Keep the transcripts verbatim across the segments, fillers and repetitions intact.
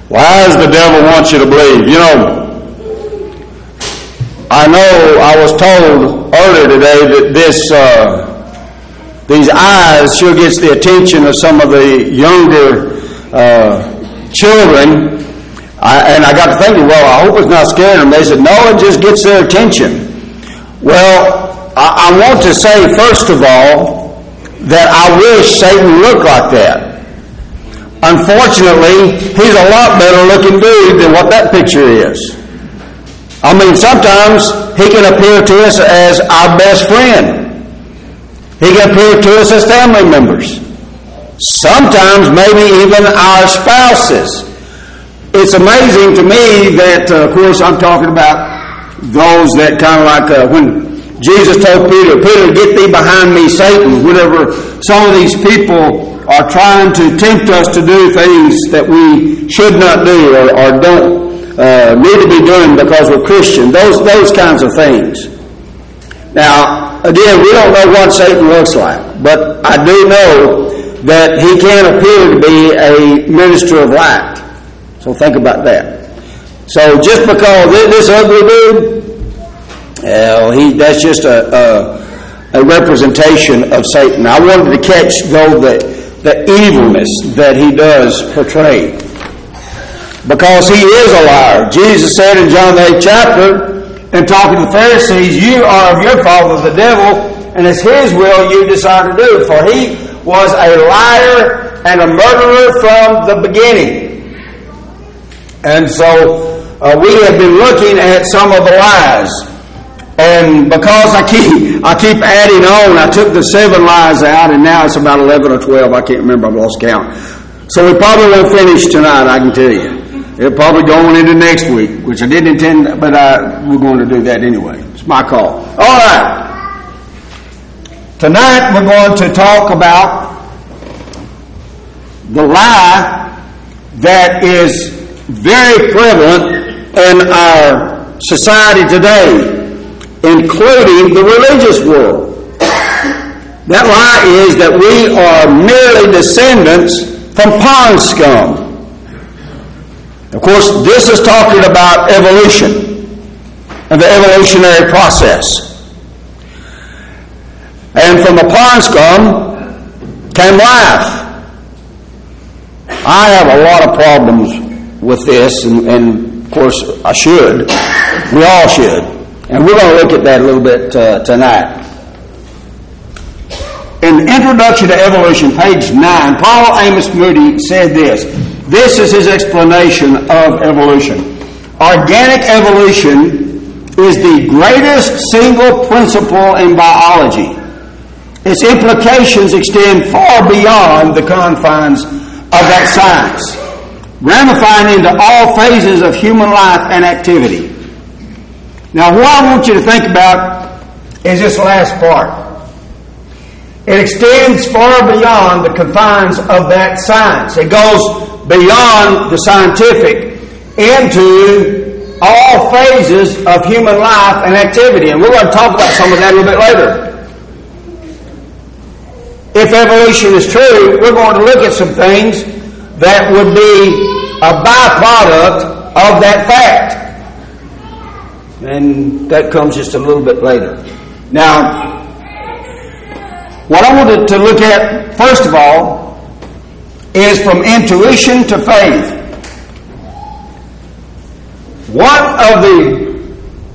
Lies the devil wants you to believe. You know, I know I was told earlier today that this, uh, these eyes sure gets the attention of some of the younger uh, children. I, and I got to thinking, well, I hope it's not scaring them. They said, no, it just gets their attention. Well, I, I want to say, first of all, that I wish Satan looked like that. Unfortunately, he's a lot better looking dude than what that picture is. I mean, sometimes he can appear to us as our best friend. He can appear to us as family members. Sometimes maybe even our spouses. It's amazing to me that, uh, of course, I'm talking about those that kind of like uh, when Jesus told Peter, Peter, get thee behind me, Satan, whenever some of these people are trying to tempt us to do things that we should not do or, or don't uh, need to be doing because we're Christian. Those those kinds of things. Now, again, we don't know what Satan looks like, but I do know that he can appear to be a minister of light. So think about that. So just because this ugly dude, well, he that's just a, a, a representation of Satan. I wanted to catch, though, the the evilness that he does portray. Because he is a liar. Jesus said in John the eighth chapter, in talking to the Pharisees, you are of your father the devil, and it's his will you desire to do. For he was a liar and a murderer from the beginning. And so uh, we have been looking at some of the lies. And because I keep I keep adding on, I took the seven lies out, and now it's about eleven or twelve. I can't remember. I've lost count. So we probably won't finish tonight, I can tell you. It'll probably go on into next week, which I didn't intend, but I, we're going to do that anyway. It's my call. All right. Tonight we're going to talk about the lie that is very prevalent in our society today, including the religious world. That lie is that we are merely descendants from pond scum. Of course, this is talking about evolution and the evolutionary process. And from the pond scum came life. I have a lot of problems with this, and, and of course I should. We all should. And we're going to look at that a little bit uh, tonight. In Introduction to Evolution, page nine, Paul Amos Moody said this. This is his explanation of evolution. Organic evolution is the greatest single principle in biology. Its implications extend far beyond the confines of that science, ramifying into all phases of human life and activity. Now, what I want you to think about is this last part. It extends far beyond the confines of that science. It goes beyond the scientific into all phases of human life and activity. And we're going to talk about some of that a little bit later. If evolution is true, we're going to look at some things that would be a byproduct of that fact. And that comes just a little bit later. Now, what I wanted to look at, first of all, is from intuition to faith. One of the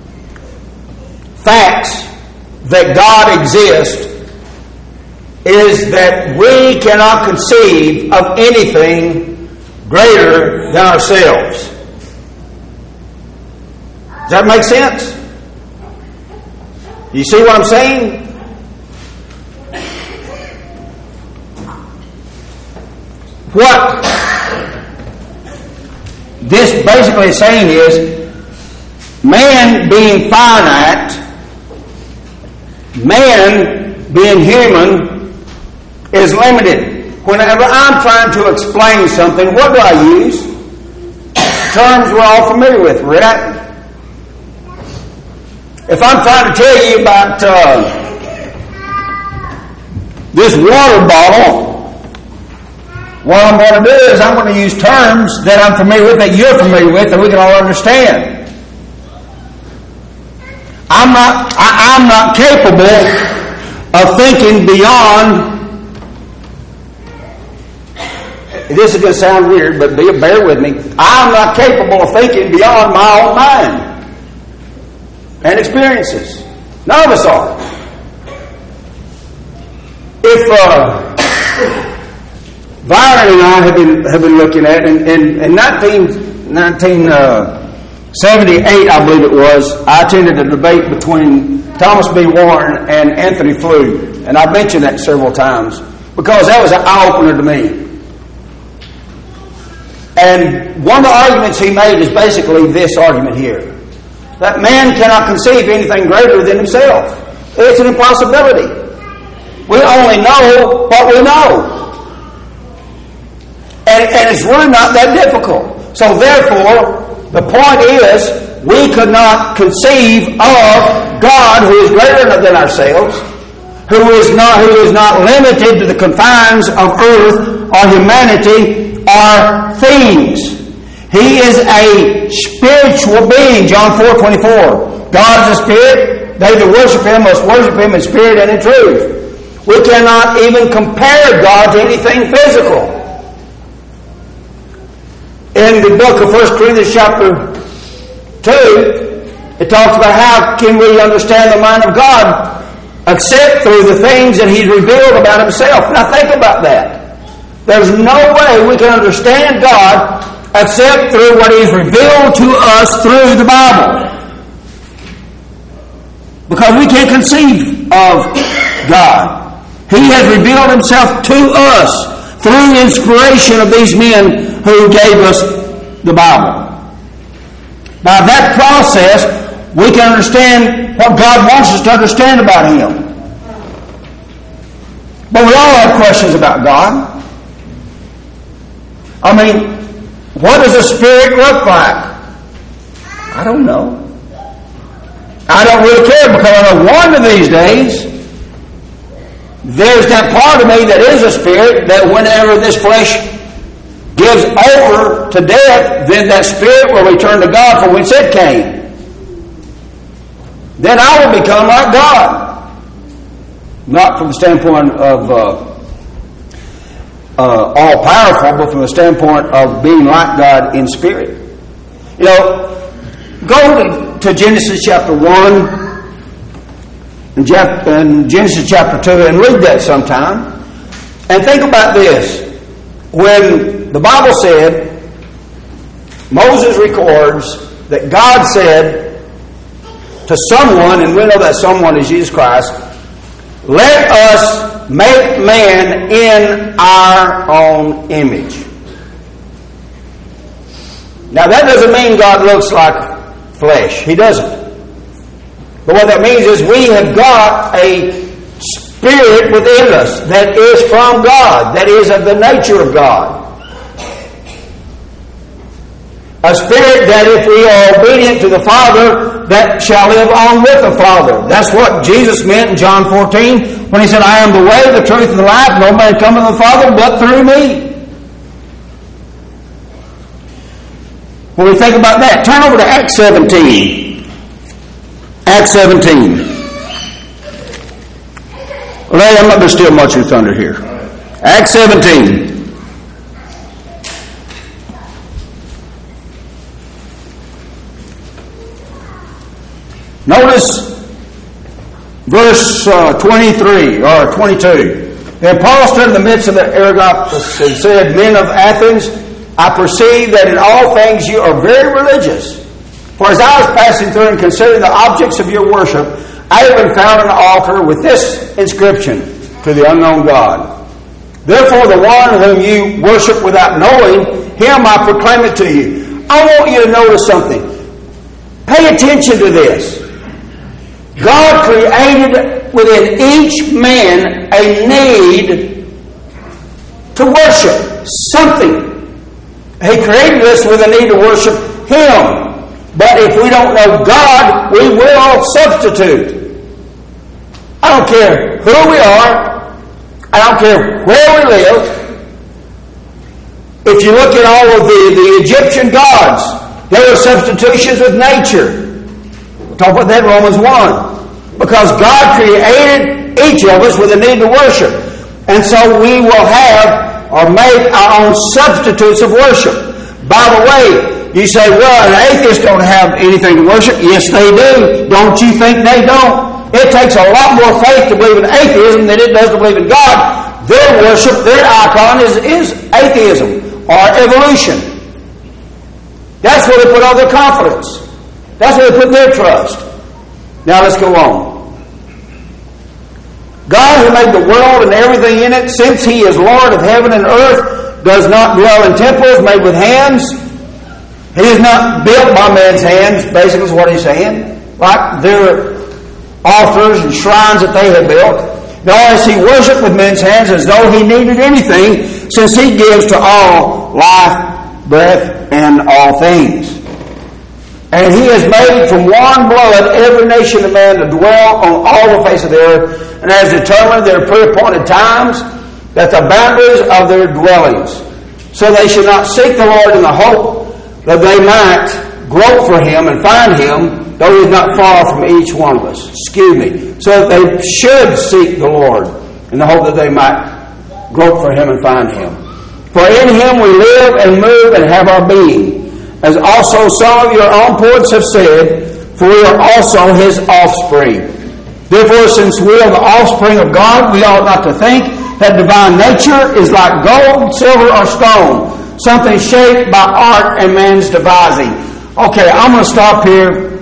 facts that God exists is that we cannot conceive of anything greater than ourselves. Does that make sense? You see what I'm saying? What this basically is saying is, man being finite, man being human, is limited. Whenever I'm trying to explain something, what do I use? Terms we're all familiar with, right? If I'm trying to tell you about uh, this water bottle, what I'm going to do is I'm going to use terms that I'm familiar with, that you're familiar with, that we can all understand. I'm not, I, I'm not capable of thinking beyond. This is going to sound weird, but bear with me. I'm not capable of thinking beyond my own mind and experiences. None of us are. If uh, Byron and I have been have been looking at, in, in, in nineteen seventy-eight, I believe it was, I attended a debate between Thomas B. Warren and Anthony Flew, and I've mentioned that several times because that was an eye-opener to me. And one of the arguments he made is basically this argument here: that man cannot conceive anything greater than himself. It's an impossibility. We only know what we know. And, and it's really not that difficult. So therefore, the point is, we could not conceive of God who is greater than ourselves, who is not, who is not limited to the confines of earth or humanity or things. He is a spiritual being, John four twenty-four. God is a spirit. They that worship Him must worship Him in spirit and in truth. We cannot even compare God to anything physical. In the book of First Corinthians chapter two, it talks about how can we understand the mind of God except through the things that He's revealed about Himself. Now think about that. There's no way we can understand God except through what He's revealed to us through the Bible. Because we can't conceive of God. He has revealed Himself to us through the inspiration of these men who gave us the Bible. By that process, we can understand what God wants us to understand about Him. But we all have questions about God. I mean, what does a spirit look like? I don't know. I don't really care, because I know one of these days, there's that part of me that is a spirit, that whenever this flesh gives over to death, then that spirit will return to God from whence it came. Then I will become like God. Not from the standpoint of uh, uh, all-powerful, but from the standpoint of being like God in spirit. You know, go to, to Genesis chapter one, in Genesis chapter two, and read that sometime. And think about this. When the Bible said, Moses records that God said to someone, and we know that someone is Jesus Christ, let us make man in our own image. Now that doesn't mean God looks like flesh. He doesn't. But what that means is we have got a spirit within us that is from God, that is of the nature of God. A spirit that if we are obedient to the Father, that shall live on with the Father. That's what Jesus meant in John fourteen when He said, I am the way, the truth, and the life. No man cometh to the Father but through me. When we think about that, turn over to Acts seventeen. Acts seventeen. Well, I'm not going to steal much of your thunder here. Acts seventeen. Notice verse uh, twenty-three or twenty-two. And Paul stood in the midst of the Areopagus and said, Men of Athens, I perceive that in all things you are very religious. For as I was passing through and considering the objects of your worship, I have been found on an altar with this inscription, to the unknown God. Therefore the one whom you worship without knowing, him I proclaim it to you. I want you to notice something. Pay attention to this. God created within each man a need to worship something. He created us with a need to worship Him. But if we don't know God, we will substitute. I don't care who we are. I don't care where we live. If you look at all of the, the Egyptian gods, there were substitutions with nature. We'll talk about that in Romans one. Because God created each of us with a need to worship. And so we will have or make our own substitutes of worship. By the way, you say, well, an atheist don't have anything to worship. Yes, they do. Don't you think they don't? It takes a lot more faith to believe in atheism than it does to believe in God. Their worship, their icon is, is atheism or evolution. That's where they put all their confidence. That's where they put their trust. Now let's go on. God, who made the world and everything in it, since He is Lord of heaven and earth, does not dwell in temples made with hands. He is not built by man's hands, basically is what He's saying. Like their altars and shrines that they have built. Nor is He worshipped with men's hands as though He needed anything, since He gives to all life, breath, and all things. And He has made from one blood every nation of man to dwell on all the face of the earth, and has determined their pre-appointed times, that the boundaries of their dwellings, so they should not seek the Lord in the hope that they might grope for Him and find Him, though He is not far from each one of us. Excuse me. So that they should seek the Lord in the hope that they might grope for Him and find Him. For in Him we live and move and have our being, as also some of your own poets have said, for we are also His offspring. Therefore, since we are the offspring of God, we ought not to think that divine nature is like gold, silver, or stone, something shaped by art and man's devising. Okay, I'm going to stop here.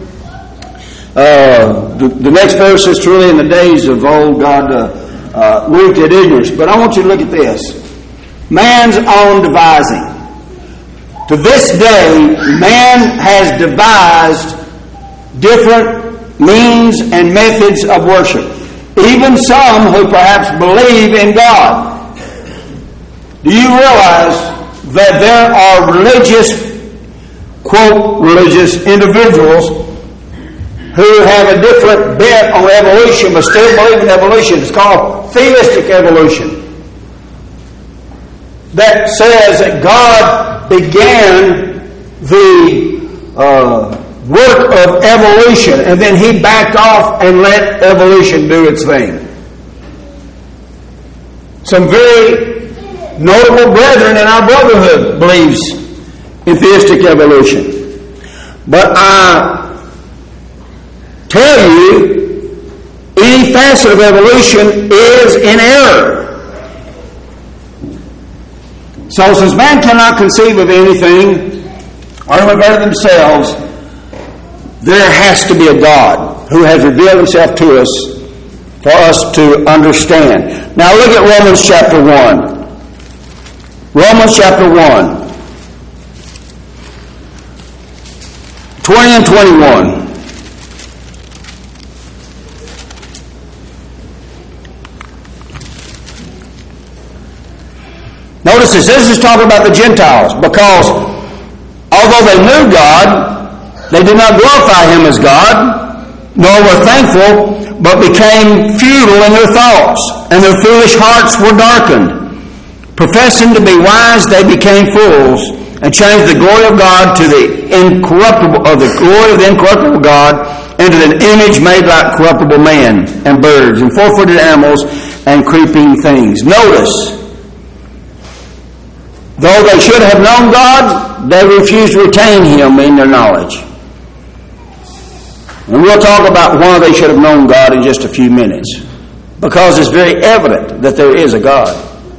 Uh, the, the next verse is truly in the days of old God uh, uh, winked at ignorance. But I want you to look at this. Man's own devising. To this day, man has devised different means and methods of worship. Even some who perhaps believe in God. Do you realize that there are religious, quote, religious individuals who have a different bent on evolution but still believe in evolution? It's called theistic evolution. That says that God began the uh, work of evolution and then He backed off and let evolution do its thing. Some very notable brethren in our brotherhood believes in theistic evolution. But I tell you, any facet of evolution is in error. So since man cannot conceive of anything or better themselves, there has to be a God who has revealed Himself to us for us to understand. Now look at Romans chapter one. Romans chapter one. twenty and twenty-one. Notice this. This is talking about the Gentiles, because although they knew God, they did not glorify Him as God, nor were thankful, but became futile in their thoughts, and their foolish hearts were darkened. Professing to be wise, they became fools, and changed the glory of God to the incorruptible, or the glory of the incorruptible God, into an image made like corruptible man, and birds, and four-footed animals, and creeping things. Notice, though they should have known God, they refused to retain Him in their knowledge. And we'll talk about why they should have known God in just a few minutes. Because it's very evident that there is a God.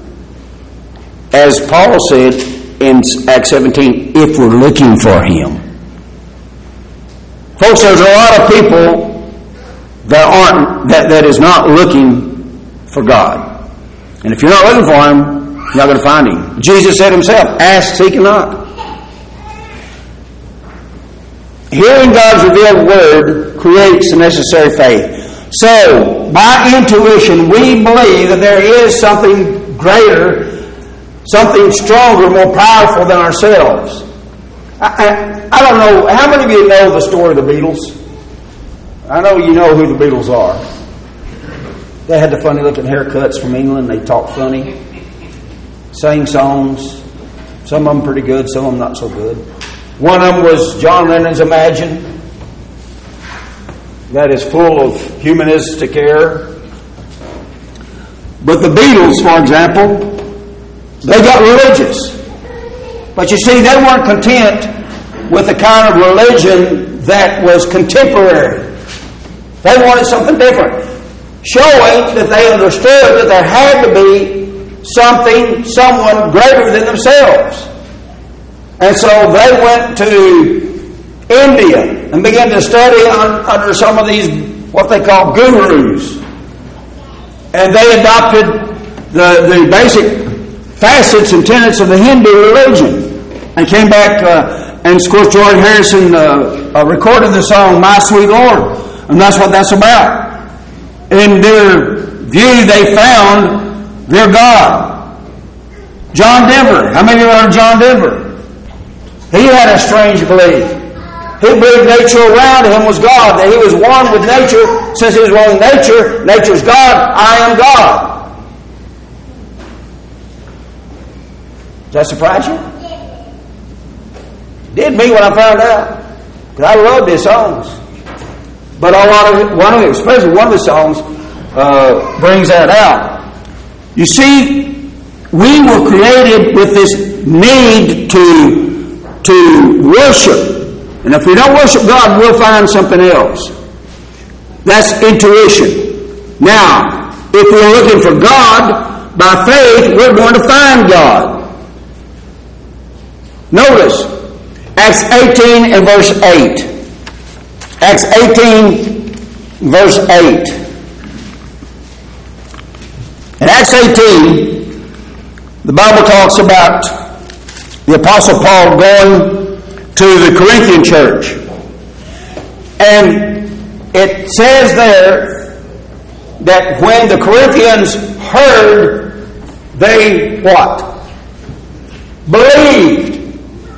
As Paul said in Acts seventeen, if we're looking for Him. Folks, there's a lot of people that aren't that, that is not looking for God. And if you're not looking for Him, you're not going to find Him. Jesus said Himself, ask, seek, and knock. Hearing God's revealed Word creates the necessary faith. So, by intuition, we believe that there is something greater, something stronger, more powerful than ourselves. I, I, I don't know, how many of you know the story of the Beatles? I know you know who the Beatles are. They had the funny looking haircuts from England. They talked funny, sang songs. Some of them pretty good, some of them not so good. One of them was John Lennon's Imagine. That is full of humanistic error. But the Beatles, for example, they got religious. But you see, they weren't content with the kind of religion that was contemporary. They wanted something different, showing that they understood that there had to be something, someone greater than themselves. And so they went to India and began to study on, under some of these, what they call gurus. And they adopted the, the basic facets and tenets of the Hindu religion. And came back, uh, and of course George Harrison uh, uh, recorded the song, My Sweet Lord. And that's what that's about. In their view, they found their God. John Denver. How many of you heard of John Denver? He had a strange belief. He believed nature around him was God, that he was one with nature. Since he was one with nature, nature's God, I am God. Does that surprise you? It did me when I found out. Because I loved his songs. But a lot of it, one of it, especially one of the songs, uh, brings that out. You see, we were created with this need to to worship. And if we don't worship God, we'll find something else. That's intuition. Now, if we're looking for God, by faith, we're going to find God. Notice, Acts eighteen and verse eight. Acts eighteen, verse eight. In Acts eighteen, the Bible talks about the Apostle Paul going to the Corinthian church. And it says there that when the Corinthians heard, they what? Believed.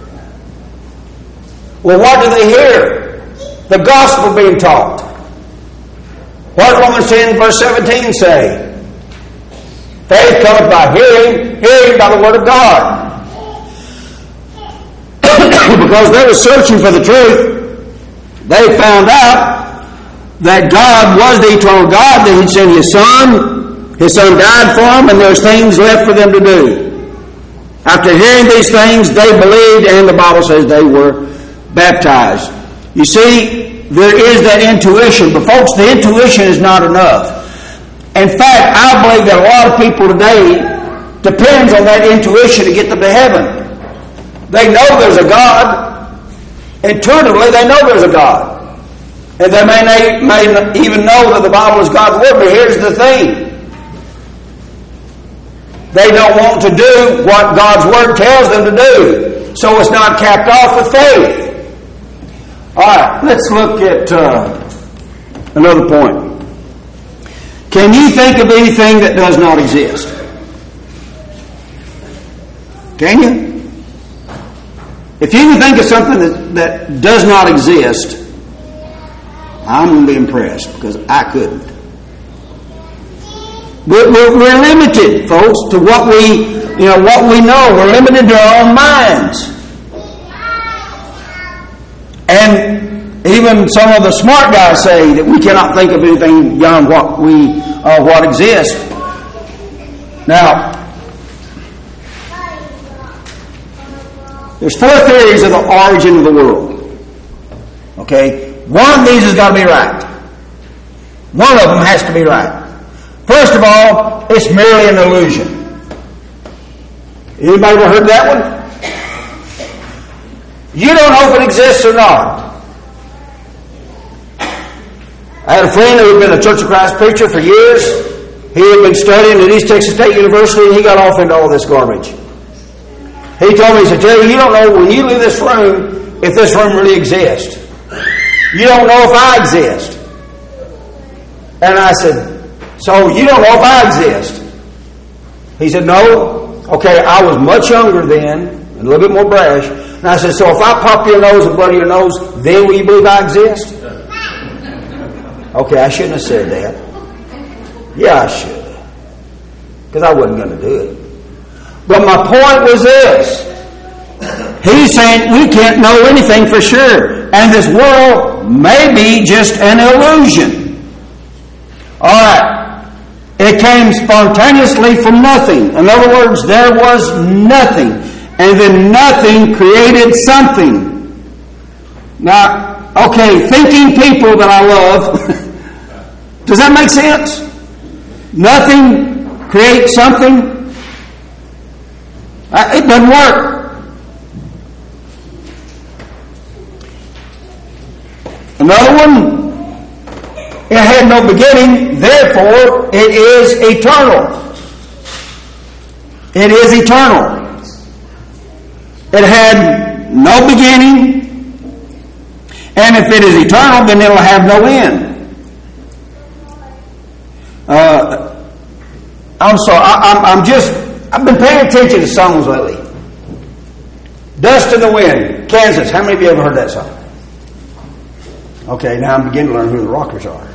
Well, what did they hear? The gospel being taught. What did Romans ten verse seventeen say? Faith cometh by hearing, hearing by the word of God. Because they were searching for the truth, they found out that God was the eternal God, that He'd sent His Son. His Son died for them, and there's things left for them to do. After hearing these things, they believed, and the Bible says they were baptized. You see, there is that intuition, but folks, the intuition is not enough. In fact, I believe that a lot of people today depends on that intuition to get them to heaven. They know there's a God. Intuitively, they know there's a God. And they may, may even know that the Bible is God's Word, but here's the thing. They don't want to do what God's Word tells them to do. So it's not capped off with faith. All right, let's look at uh, another point. Can you think of anything that does not exist? Can you? If you can think of something that, that does not exist, I'm going to be impressed, because I couldn't. We're, we're, we're limited, folks, to what we, you know, what we know. We're limited to our own minds. And even some of the smart guys say that we cannot think of anything beyond what we, uh, what exists. Now, there's four theories of the origin of the world. Okay? One of these has got to be right. One of them has to be right. First of all, it's merely an illusion. Anybody ever heard that one? You don't know if it exists or not. I had a friend who had been a Church of Christ preacher for years. He had been studying at East Texas State University, and he got off into all this garbage. He told me, he said, Terry, you don't know when you leave this room if this room really exists. You don't know if I exist. And I said, so you don't know if I exist? He said, no. Okay, I was much younger then, and a little bit more brash. And I said, so if I pop your nose and bloody your nose, then will you believe I exist? Okay, I shouldn't have said that. Yeah, I should have. Because I wasn't going to do it. But my point was this. He's saying we can't know anything for sure. And this world may be just an illusion. Alright. It came spontaneously from nothing. In other words, there was nothing. And then nothing created something. Now, okay, thinking people that I love, does that make sense? Nothing creates something? It doesn't work. Another one, it had no beginning, therefore it is eternal. It is eternal. It had no beginning, and if it is eternal, then it will have no end. Uh, I'm sorry, I, I'm, I'm just, I've been paying attention to songs lately. Dust in the Wind, Kansas. How many of you ever heard that song? Okay, now I'm beginning to learn who the Rockers are.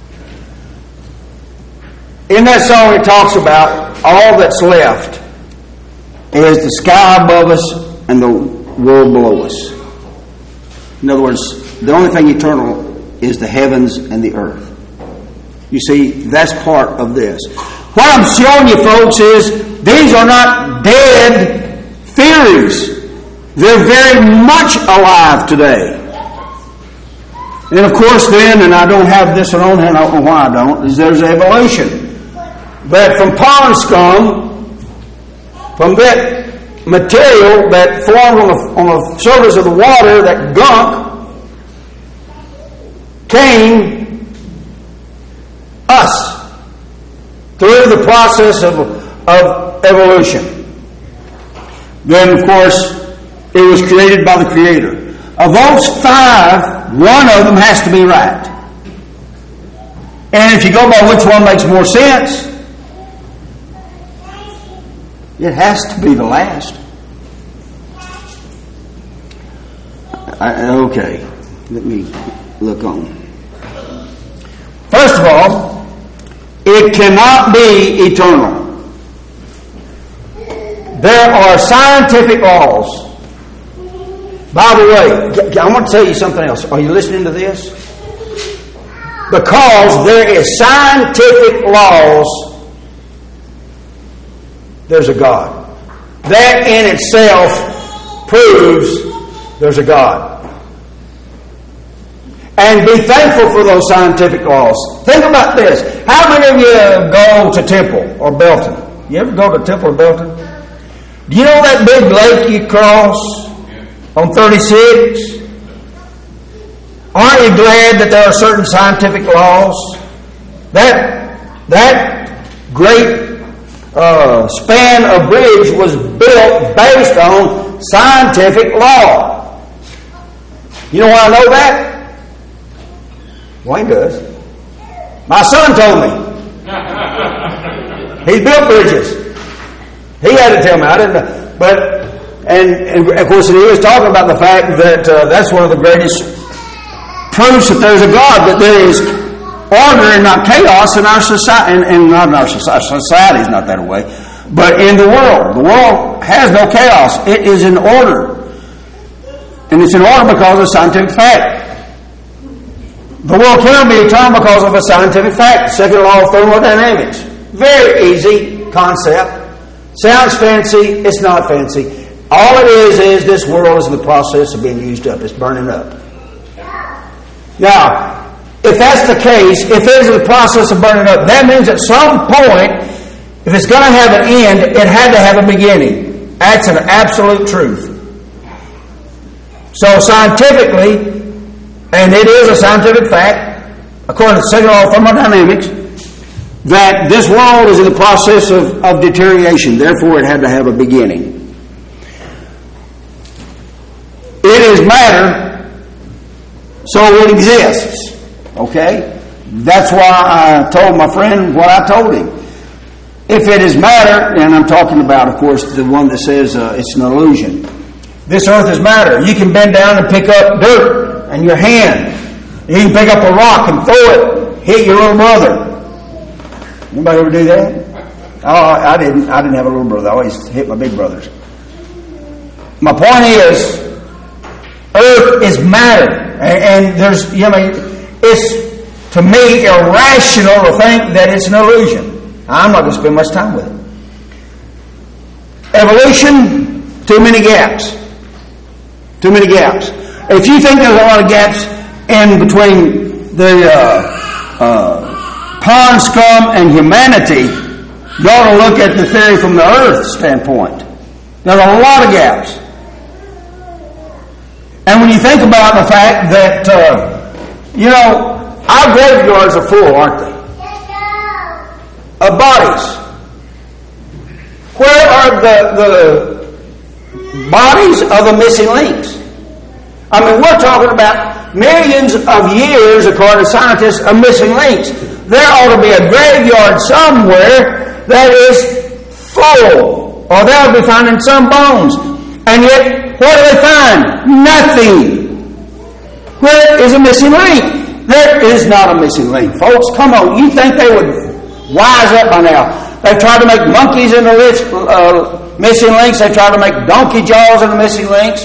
In that song it talks about all that's left is the sky above us and the world below us. In other words, the only thing eternal is the heavens and the earth. You see, that's part of this. What I'm showing you folks is these are not dead theories. They're very much alive today. And of course then, and I don't have this one on here, and I don't know why I don't, is there's evolution. But from pond scum, from that material that formed on the, on the surface of the water, that gunk, came us through the process of, of evolution. Then, of course, it was created by the Creator. Of those five, one of them has to be right. And if you go by which one makes more sense, it has to be the last. I, okay, let me look on. First of all, it cannot be eternal. There are scientific laws. By the way, I want to tell you something else. Are you listening to this? Because there is scientific laws, there's a God. That in itself proves there's a God. And be thankful for those scientific laws. Think about this. How many of you go to Temple or Belton? You ever go to Temple or Belton? Do you know that big lake you cross on thirty-six? Aren't you glad that there are certain scientific laws? That that great uh, span of bridge was built based on scientific law. You know why I know that? Wayne does. My son told me. He built bridges. He had to tell me. I didn't know. But and, and of course he was talking about the fact that uh, that's one of the greatest proves that there's a God, that there is order and not chaos in our society, and, and not in our society. Society is not that way, but in the world. The world has no chaos. It is in order. And it's in order because of scientific fact. The world cannot be eternal because of a scientific fact. Second law of thermodynamics. Very easy concept. Sounds fancy. It's not fancy. All it is is this world is in the process of being used up. It's burning up. Now, if that's the case, if it is in the process of burning up, that means at some point, if it's going to have an end, it had to have a beginning. That's an absolute truth. So scientifically, and it is a scientific fact, according to the second law of thermodynamics, that this world is in the process of, of deterioration. Therefore, it had to have a beginning. It is matter, so it exists. Okay? That's why I told my friend what I told him. If it is matter, and I'm talking about, of course, the one that says uh, it's an illusion. This earth is matter. You can bend down and pick up dirt in your hand. You can pick up a rock and throw it, hit your little brother. Anybody ever do that? Oh, I didn't. I didn't have a little brother. I always hit my big brothers. My point is, earth is matter. And, and there's, you know, it's, to me, irrational to think that it's an illusion. I'm not going to spend much time with it. Evolution, too many gaps. Too many gaps. If you think there's a lot of gaps in between the uh, uh, pond scum and humanity, you ought to look at the theory from the earth standpoint. There's a lot of gaps. And when you think about the fact that, uh, you know, our graveyards are full, aren't they? Of bodies. Where are the, the bodies of the missing links? I mean, we're talking about millions of years, according to scientists, of missing links. There ought to be a graveyard somewhere that is full, or they'll be finding some bones. And yet, what do they find? Nothing. Where is a missing link? There is not a missing link. Folks, come on. You think they would wise up by now? They've tried to make monkeys into uh, missing links. They've tried to make donkey jaws into missing links.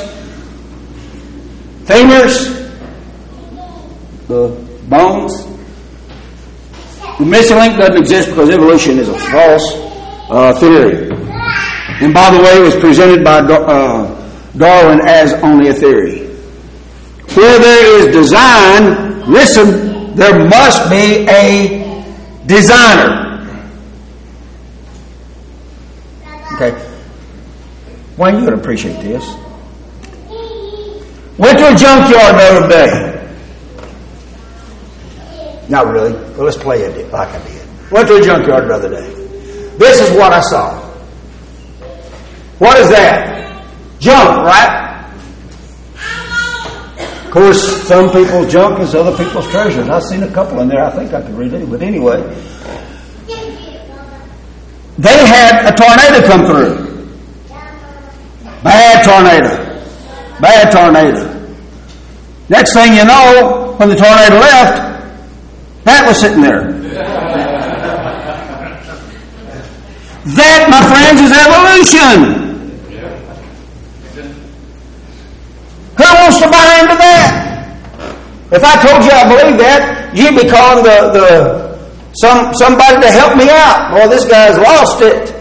Femurs, the bones. The missing link doesn't exist because evolution is a false uh, theory. And by the way, it was presented by uh, Darwin as only a theory. Where there is design, listen, there must be a designer. Okay. Wayne, you would appreciate this. Went to a junkyard the other day. Not really. Well, let's play it like I did. Went to a junkyard the other day. This is what I saw. What is that? Junk, right? Of course, some people's junk is other people's treasures. I've seen a couple in there I think I could read it, but anyway. They had a tornado come through. Bad tornado. Bad tornado. Next thing you know, when the tornado left, that was sitting there. That, my friends, is evolution. Who wants to buy into that? If I told you I believe that, you'd be calling the, the some somebody to help me out. Well, this guy's lost it.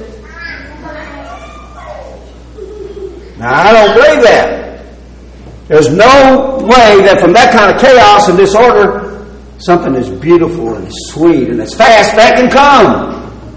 Now, I don't believe that. There's no way that from that kind of chaos and disorder, something as beautiful and sweet and as fast that can come.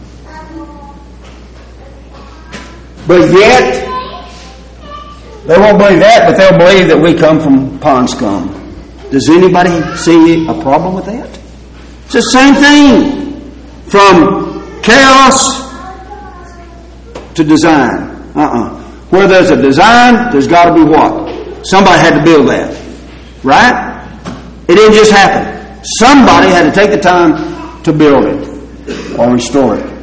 But yet, they won't believe that, but they'll believe that we come from pond scum. Does anybody see a problem with that? It's the same thing. From chaos to design. Uh-uh. Where there's a design, there's got to be what? Somebody had to build that. Right? It didn't just happen. Somebody had to take the time to build it or restore it.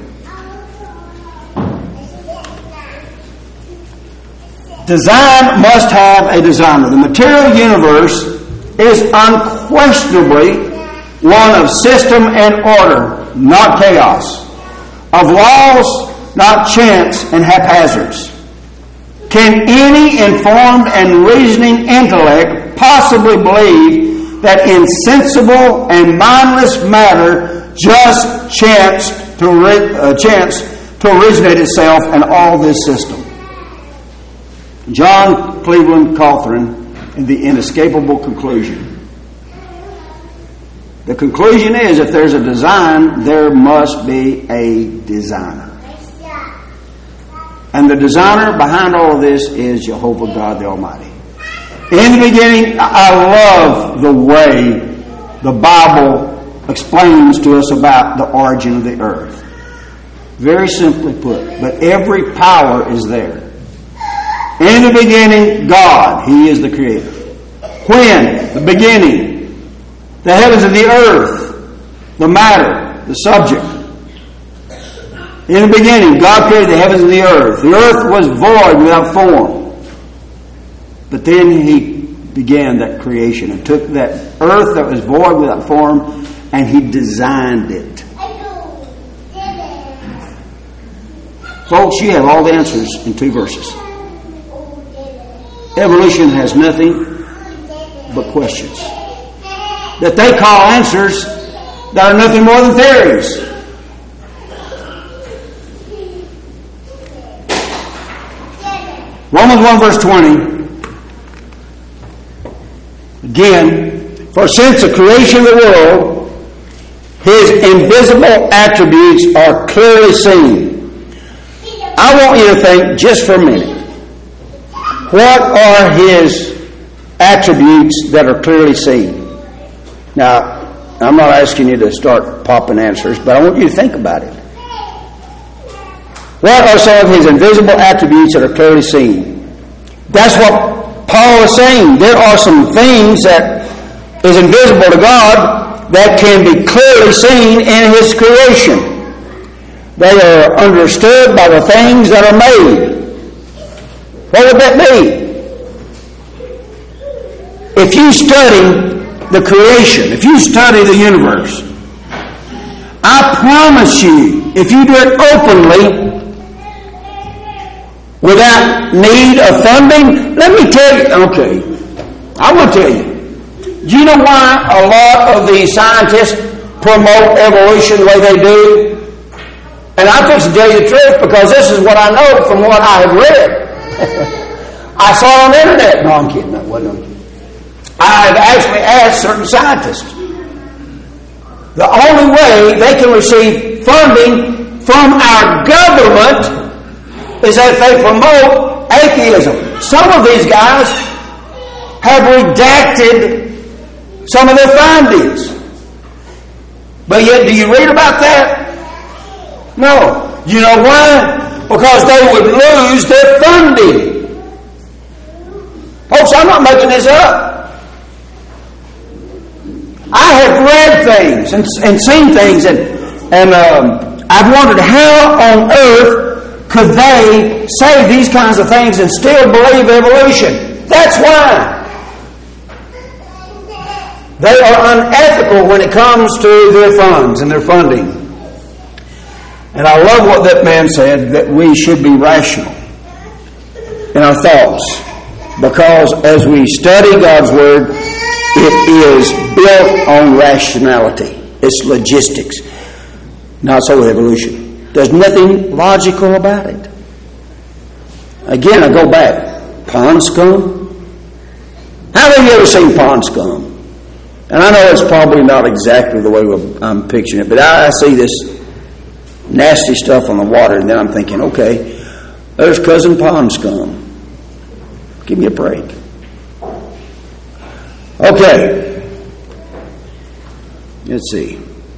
Design must have a designer. The material universe is unquestionably one of system and order, not chaos. Of laws, not chance and haphazards. Can any informed and reasoning intellect possibly believe that insensible and mindless matter just chanced to, uh, chance to originate itself in all this system? John Cleveland Cothran in The Inescapable Conclusion. The conclusion is, if there's a design, there must be a designer. And the designer behind all of this is Jehovah God the Almighty. In the beginning, I love the way the Bible explains to us about the origin of the earth. Very simply put, but every power is there. In the beginning, God, He is the Creator. When? The beginning. The heavens and the earth. The matter. The subject. In the beginning, God created the heavens and the earth. The earth was void without form. But then He began that creation and took that earth that was void without form and He designed it. Folks, you have all the answers in two verses. evolution has nothing but questions that they call answers that are nothing more than theories. Romans one verse twenty. Again, for since the creation of the world, His invisible attributes are clearly seen. I want you to think just for a minute. What are His attributes that are clearly seen? Now, I'm not asking you to start popping answers, but I want you to think about it. What are some of His invisible attributes that are clearly seen? That's what Paul is saying. There are some things that is invisible to God that can be clearly seen in His creation. They are understood by the things that are made. What would that be? If you study the creation, if you study the universe, I promise you, if you do it openly, without need of funding, let me tell you, okay, I will tell you. Do you know why a lot of these scientists promote evolution the way they do? And I'm fixing to tell you the truth because this is what I know from what I have read. I saw it on the internet. No, I'm kidding. No, wasn't on. I have actually asked certain scientists. The only way they can receive funding from our government is that they promote atheism. Some of these guys have redacted some of their findings. But yet, do you read about that? No. You know why? Because they would lose their funding. Folks, I'm not making this up. I have read things and, and seen things, and, and um, I've wondered how on earth could they say these kinds of things and still believe evolution? That's why. They are unethical when it comes to their funds and their funding. And I love what that man said, that we should be rational in our thoughts. Because as we study God's Word, it is built on rationality. It's logistics. Not so with evolution. There's nothing logical about it. Again, I go back. Pond scum? How have you ever seen pond scum? And I know it's probably not exactly the way I'm picturing it, but I see this nasty stuff on the water, and then I'm thinking, okay, there's cousin pond scum. Give me a break. Okay. Let's see.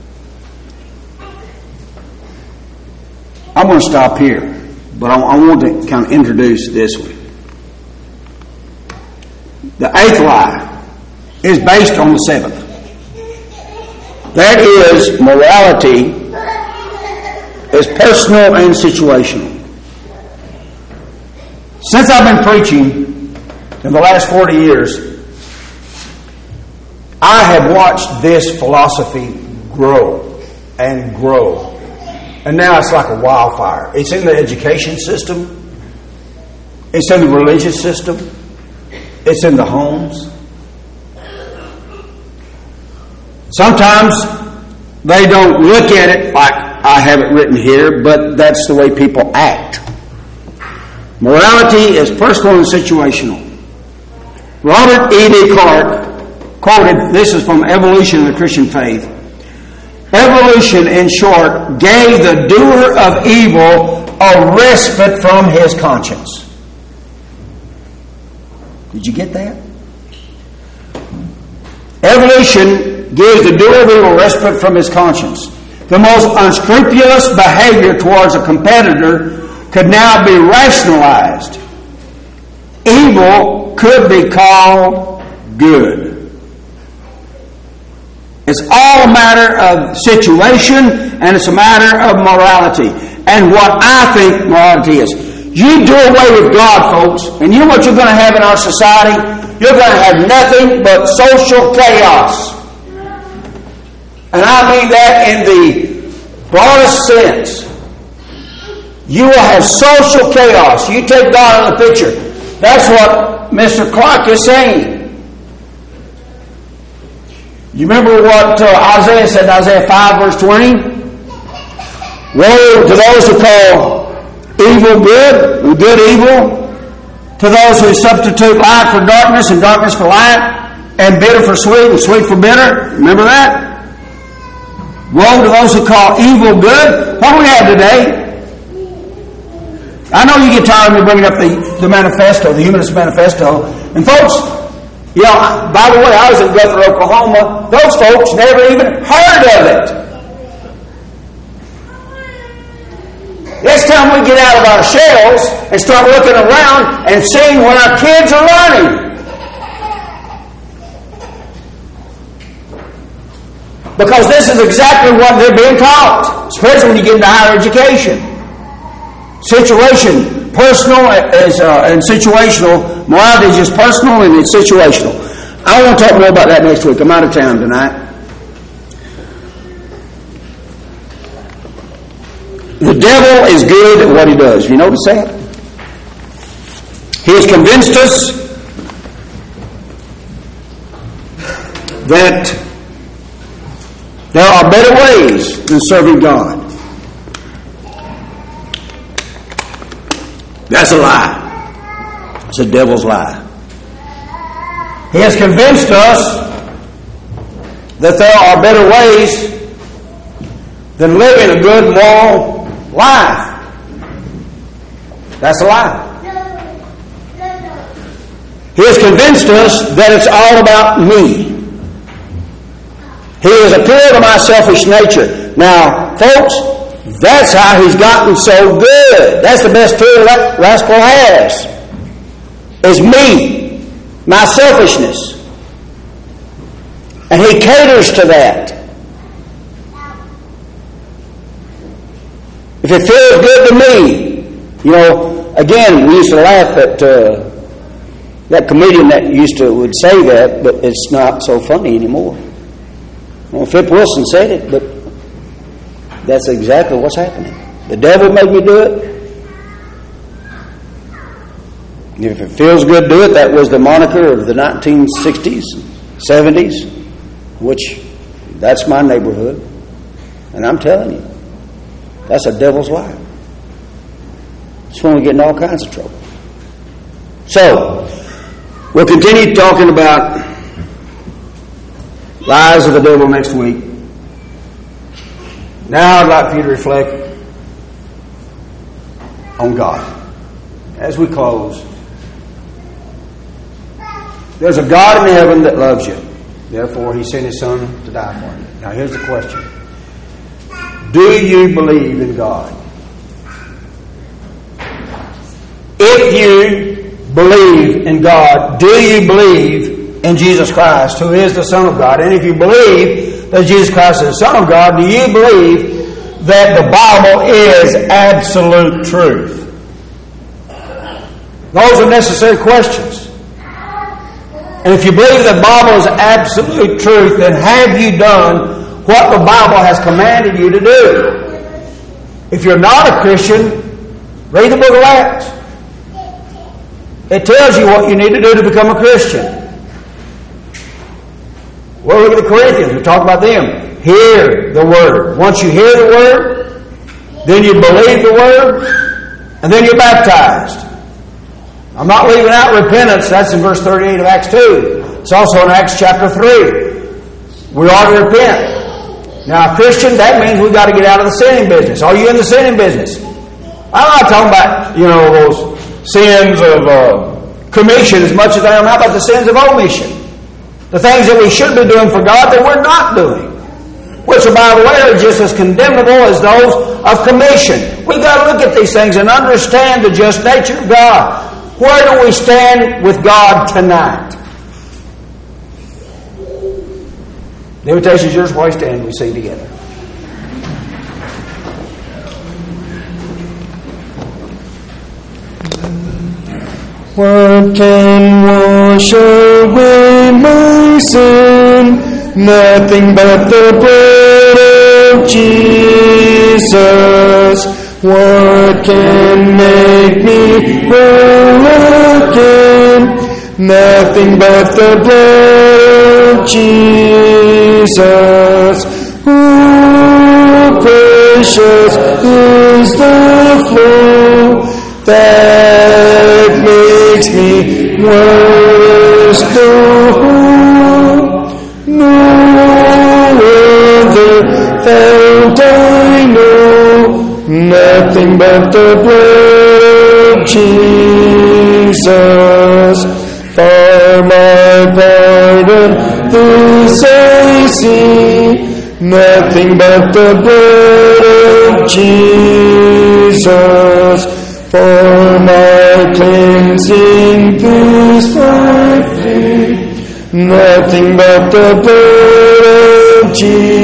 I'm going to stop here, but I, I want to kind of introduce this one. The eighth lie is based on the seventh. That is, morality is personal and situational. Since I've been preaching in the last forty years, I have watched this philosophy grow and grow. And now it's like a wildfire. It's in the education system. It's in the religious system. It's in the homes. Sometimes they don't look at it like I have it written here, but that's the way people act. Morality is personal and situational. Robert E D Clark quoted, this is from Evolution of the Christian Faith. Evolution, in short, gave the doer of evil a respite from his conscience. Did you get that? Evolution gives the doer of evil respite from his conscience. The most unscrupulous behavior towards a competitor could now be rationalized. Evil could be called good. It's all a matter of situation, and it's a matter of morality. And what I think morality is. You do away with God, folks, and you know what you're going to have in our society? You're going to have nothing but social chaos. And I mean that in the broadest sense. You will have social chaos. You take God out of the picture. That's what Mister Clark is saying. You remember what uh, Isaiah said in Isaiah five verse twenty? Woe to those who call evil good and good evil, to those who substitute light for darkness and darkness for light, and bitter for sweet and sweet for bitter. Remember that? Woe to those who call evil good. What do we have today? I know you get tired of me bringing up the, the manifesto, the Humanist Manifesto. And folks, you know, by the way, I was in Guthrie, Oklahoma. Those folks never even heard of it. It's time we get out of our shells and start looking around and seeing what our kids are learning. Because this is exactly what they're being taught, especially when you get into higher education. Situation, personal is, uh, and situational. Morality is just personal and it's situational. I want to talk more about that next week. I'm out of town tonight. The devil is good at what he does. You notice that? He has convinced us that there are better ways than serving God. That's a lie. It's a devil's lie. He has convinced us that there are better ways than living a good moral life. That's a lie. He has convinced us that it's all about me. He has appealed to my selfish nature. Now, folks, that's how he's gotten so good. That's the best tool that rascal has. Is me. My selfishness. And he caters to that. If it feels good to me, you know, again, we used to laugh at uh, that comedian that used to would say that, but it's not so funny anymore. Well, Flip Wilson said it, but that's exactly what's happening. The devil made me do it. If it feels good, do it. That was the moniker of the nineteen sixties, seventies, which that's my neighborhood. And I'm telling you, that's a devil's lie. It's when we get in all kinds of trouble. So, we'll continue talking about lies of the devil next week. Now I'd like for you to reflect on God. As we close, there's a God in heaven that loves you. Therefore, He sent His Son to die for you. Now here's the question. Do you believe in God? If you believe in God, do you believe in Jesus Christ, who is the Son of God? And if you believe that Jesus Christ is the Son of God, do you believe that the Bible is absolute truth? Those are necessary questions. And if you believe the Bible is absolute truth, then have you done what the Bible has commanded you to do? If you're not a Christian, read the book of Acts. It tells you what you need to do to become a Christian. Well, look at the Corinthians. We talk about them. Hear the Word. Once you hear the Word, then you believe the Word, and then you're baptized. I'm not leaving out repentance. That's in verse thirty-eight of Acts two. It's also in Acts chapter three. We ought to repent. Now, a Christian, that means we've got to get out of the sinning business. Are you in the sinning business? I'm not talking about, you know, those sins of uh, commission as much as I am. How about the sins of omission? The things that we should be doing for God that we're not doing. Which, by the way, are just as condemnable as those of commission. We've got to look at these things and understand the just nature of God. Where do we stand with God tonight? The invitation is yours. Why stand? We sing together. What can wash away my sin? Nothing but the blood of Jesus. What can make me whole again? nothing but the blood of Jesus. Oh, precious is the flow that makes me worse known. No other fount I know, nothing but the blood of Jesus. For my pardon, this I see, nothing but the blood of Jesus. For my cleansing, this I plead, nothing but the blood of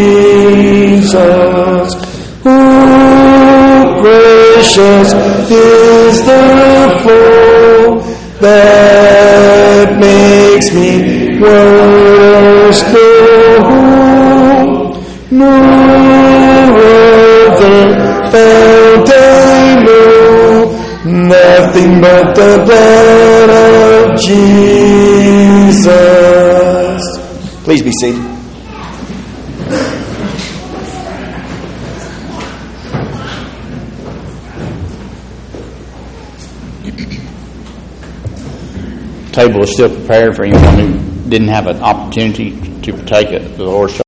Jesus. Oh, precious is the flow that makes me worse known. No other fount I know, nothing but the blood of Jesus. Please be seated. Table is still prepared for anyone who didn't have an opportunity to partake of the Lord's